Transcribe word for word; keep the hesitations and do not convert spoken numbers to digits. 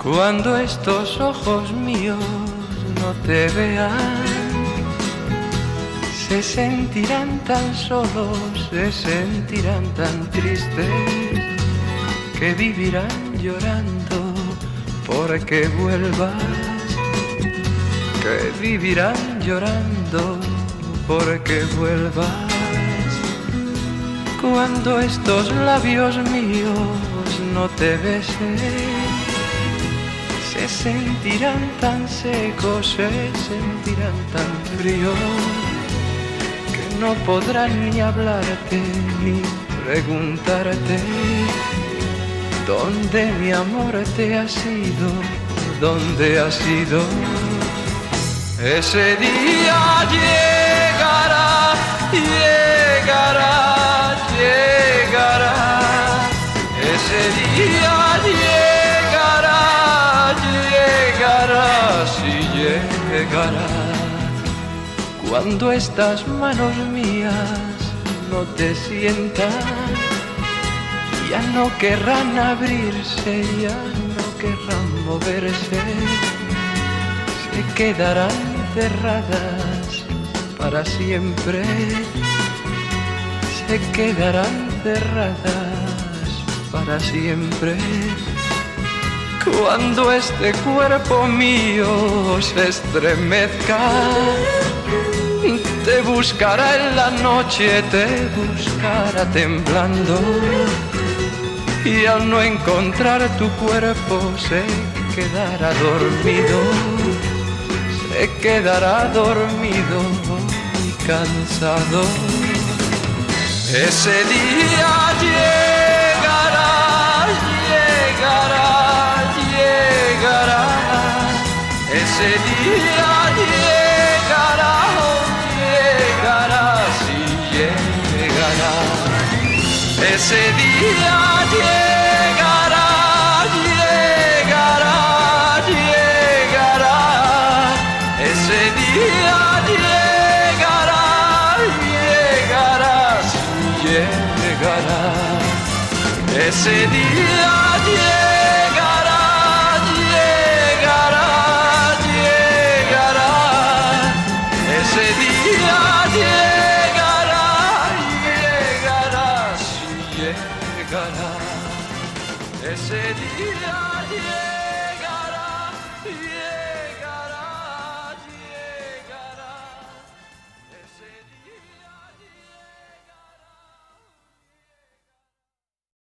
Cuando estos ojos míos no te vean, se sentirán tan solos, se sentirán tan tristes, que vivirán llorando porque vuelvas, que vivirán llorando porque vuelvas. Cuando estos labios míos no te besen, se sentirán tan secos, se sentirán tan fríos, que no podrán ni hablarte ni preguntarte dónde mi amor te ha sido, dónde ha sido. Ese día llegará, llegará, llegará. Ese día llegará, llegará, si llegará. Cuando estas manos mías no te sientan, ya no querrán abrirse, ya no querrán moverse, se quedarán cerradas para siempre, se quedarán cerradas para siempre. Cuando este cuerpo mío se estremezca, te buscará en la noche, te buscará temblando, y al no encontrar tu cuerpo se quedará dormido, se quedará dormido y cansado. Ese día llegará, llegará, llegará. Ese día llegará, llegará, si llegará. Ese día llegará, llegará, llegará. Ese día llegará, llegará, si llegará. Ese día llegará, llegará, llegará. Ese día llegará, llegará, si llegará. Ese día llegará.